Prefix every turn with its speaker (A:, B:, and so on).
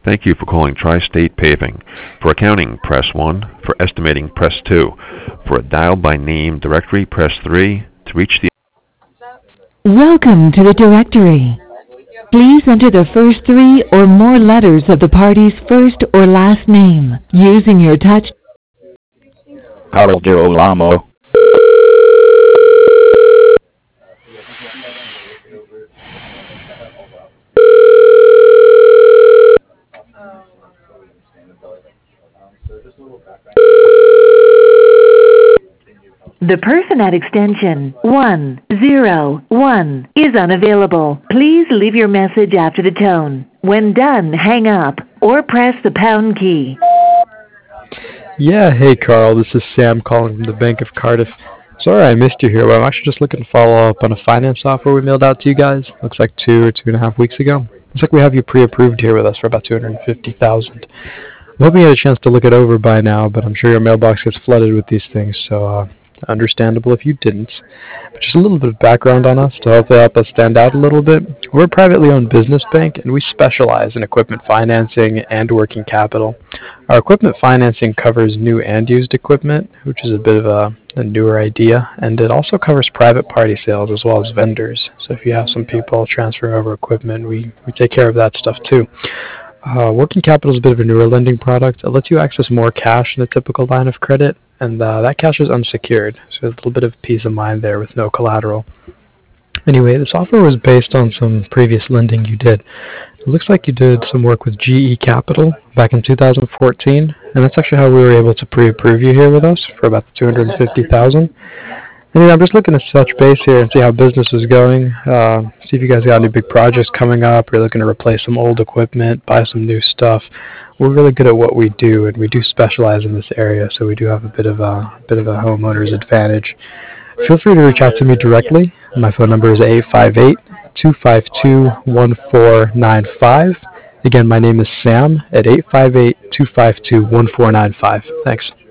A: Thank you for calling Tri-State Paving. For accounting, press 1. For estimating, press 2. For a dial by name directory, press 3. To reach the
B: Welcome to the directory. Please enter the first 3 or more letters of the party's first or last name using your touch.
C: Carl Girolamo.
B: The person at extension 101 is unavailable. Please leave your message after the tone. When done, hang up or press the pound key.
D: Yeah, hey Carl, this is Sam calling from the Bank of Cardiff. Sorry I missed you here, but I'm actually just looking to follow up on a finance offer we mailed out to you guys. Looks like 2.5 weeks ago. Looks like we have you pre-approved here with us for about $250,000. I'm hoping you had a chance to look it over by now, but I'm sure your mailbox gets flooded with these things, so understandable if you didn't. But just a little bit of background on us to hopefully help us stand out a little bit. We're a privately owned business bank, and we specialize in equipment financing and working capital. Our equipment financing covers new and used equipment, which is a bit of a newer idea, and it also covers private party sales as well as vendors. So if you have some people transferring over equipment, we take care of that stuff too. Working capital is a bit of a newer lending product. It lets you access more cash than a typical line of credit, and that cash is unsecured, so a little bit of peace of mind there with no collateral. Anyway, this offer was based on some previous lending you did. It looks like you did some work with GE Capital back in 2014, and that's actually how we were able to pre-approve you here with us for about $250,000. Anyway, I'm just looking to touch base here and see how business is going. See if you guys got any big projects coming up. Or you're looking to replace some old equipment, buy some new stuff. We're really good at what we do, and we do specialize in this area, so we do have a bit of a homeowner's advantage. Feel free to reach out to me directly. My phone number is 858-252-1495. Again, my name is Sam at 858-252-1495. Thanks.